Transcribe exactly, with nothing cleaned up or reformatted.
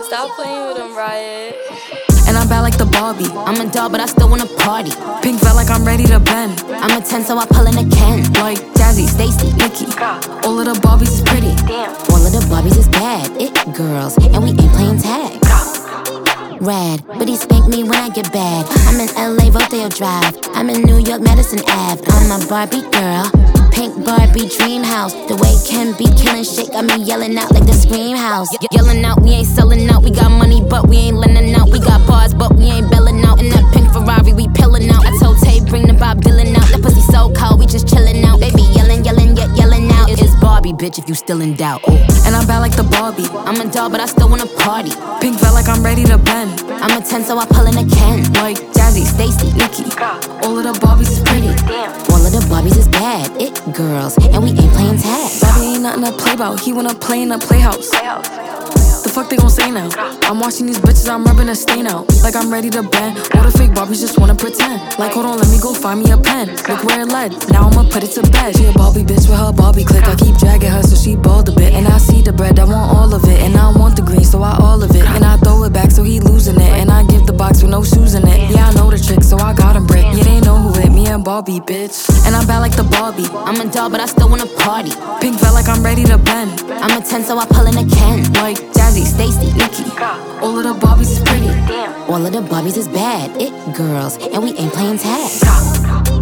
Stop playing with him, Riot. And I'm bad like the Barbie. I'm a doll, but I still wanna party. Pink felt like I'm ready to bend. I'm a ten, so I pull in a Ken. Like Jazzy, Stacy, Nikki. All of the Barbies is pretty. Damn. All of the Barbies is bad. It girls, and we ain't playing tag. Rad, but he spank me when I get bad. I'm in L A, Rodeo Drive. I'm in New York, Madison Ave. I'm a Barbie girl. Pink Barbie dream house. The way Ken be killing shit got me yelling out like the Scream House. Ye- yelling out, we ain't selling out. We got money, but we ain't lending out. We got bars, but we ain't belling out. In that pink Ferrari, we pillin' out. I told Tay, bring the Bob Dylan out. That pussy so cold, we just chillin' out. They be yelling, yelling, yet yelling out. It's Barbie, bitch, if you still in doubt. Ooh. And I'm bad like the Barbie. I'm a doll, but I still wanna party. Pink felt like I'm ready to bend. I'm a ten, so I pull in a Ken. Like Jazzy, Stacy, Nikki. All of the Barbies is pretty. Damn. All of the Barbies is bad. It girls, and we ain't playing tag. Bobby ain't nothing to play about. He wanna play in a playhouse. The fuck they gon' say now? I'm watching these bitches, I'm rubbing a stain out. Like I'm ready to bend. All the fake Barbies just wanna pretend. Like hold on, let me go find me a pen. Look where it led. Now I'ma put it to bed. She a Barbie bitch with her Barbie click. I keep dragging her so she bald a bit. And I see the bread, I want all of it. And I want the green, so I all of it. And I throw it back so he losing it. And I give the box with no shoes in it. Yeah, I know the trick, so I got him brick. Yeah, they know who it, me and Barbie, bitch. And I'm bad like the Barbie. I'm a doll, but I still wanna party. Pink felt like I'm ready to bend. I'm a ten, so I pull in a Ken. Like Jazzy, Stacy, Nikki. All of the Barbies is pretty. Damn. All of the Barbies is bad. It girls, and we ain't playing tag.